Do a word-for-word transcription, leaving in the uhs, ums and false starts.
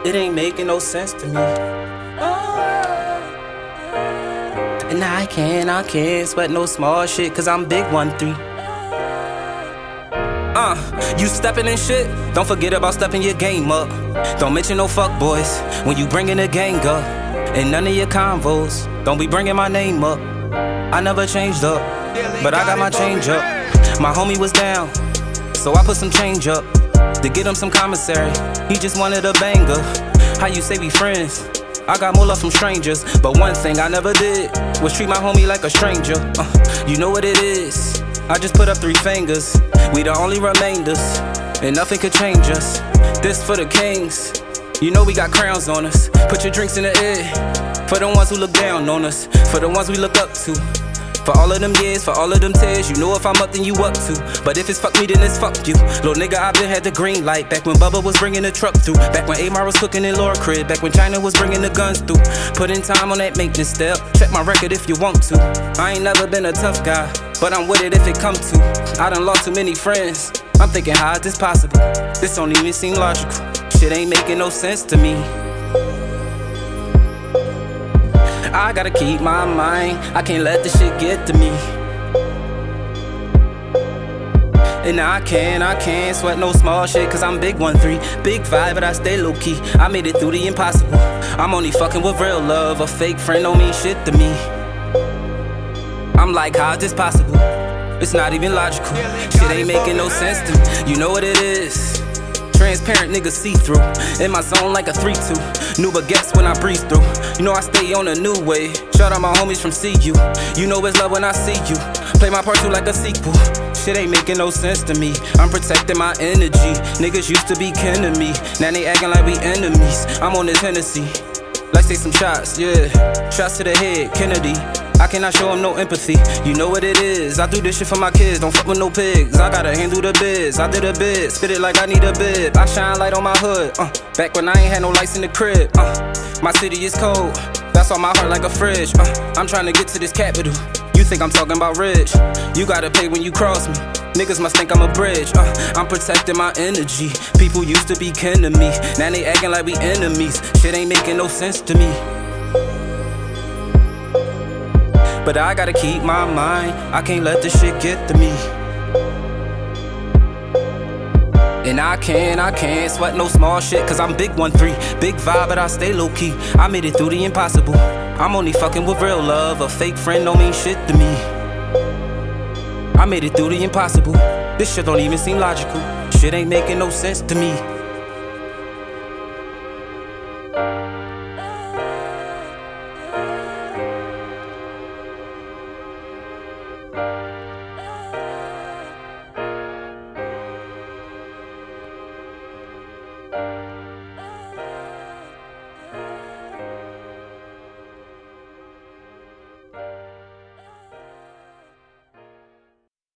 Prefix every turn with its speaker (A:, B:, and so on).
A: It ain't making no sense to me. And I can't, I can't sweat no small shit, cause I'm big one three. Uh, you steppin' in shit, don't forget about stepping your game up. Don't mention no fuck boys when you bringin' the gang up. And none of your convos, don't be bringing my name up. I never changed up, but I got my change up. My homie was down, so I put some change up to get him some commissary. He just wanted a banger. How you say we friends? I got more love from strangers, but one thing I never did was treat my homie like a stranger. Uh, you know what it is, I just put up three fingers. We the only remainders, and nothing could change us. This for the kings, you know we got crowns on us. Put your drinks in the air, for the ones who look down on us, for the ones we look up to. For all of them years, for all of them tears, you know if I'm up then you up too. But if it's fuck me then it's fuck you. Little nigga, I been had the green light. Back when Bubba was bringing the truck through. Back when Amar was cooking in Laura crib. Back when China was bringing the guns through. Put in time on that maintenance step. Check my record if you want to. I ain't never been a tough guy, but I'm with it if it come to. I done lost too many friends. I'm thinking how is this possible? This don't even seem logical. Shit ain't making no sense to me. I gotta keep my mind, I can't let this shit get to me. And I can't, I can't sweat no small shit, cause I'm big one three. Big vibe, but I stay low key. I made it through the impossible. I'm only fucking with real love. A fake friend don't mean shit to me. I'm like, how is this possible? It's not even logical. Shit ain't making no sense to me. You know what it is. Transparent niggas see through. In my zone like a three two. New baguettes when I breeze through. You know I stay on a new way. Shout out my homies from C U. You know it's love when I see you. Play my part too like a sequel. Shit ain't making no sense to me. I'm protecting my energy. Niggas used to be kin to me. Now they acting like we enemies. I'm on this Hennessy. Let's take some shots, yeah. Shots to the head, Kennedy. I cannot show him no empathy. You know what it is. I do this shit for my kids. Don't fuck with no pigs. I gotta handle the biz. I did a bid. Spit it like I need a bib. I shine light on my hood. Uh, back when I ain't had no lights in the crib. Uh, my city is cold. That's on my heart like a fridge. Uh, I'm trying to get to this capital. You think I'm talking about rich? You gotta pay when you cross me. Niggas must think I'm a bridge. Uh, I'm protecting my energy. People used to be kin to me. Now they acting like we enemies. Shit ain't making no sense to me. But I gotta keep my mind, I can't let this shit get to me. And I can't, I can't sweat no small shit, cause I'm big one three. Big vibe, but I stay low key. I made it through the impossible. I'm only fucking with real love. A fake friend don't mean shit to me. I made it through the impossible. This shit don't even seem logical. Shit ain't making no sense to me.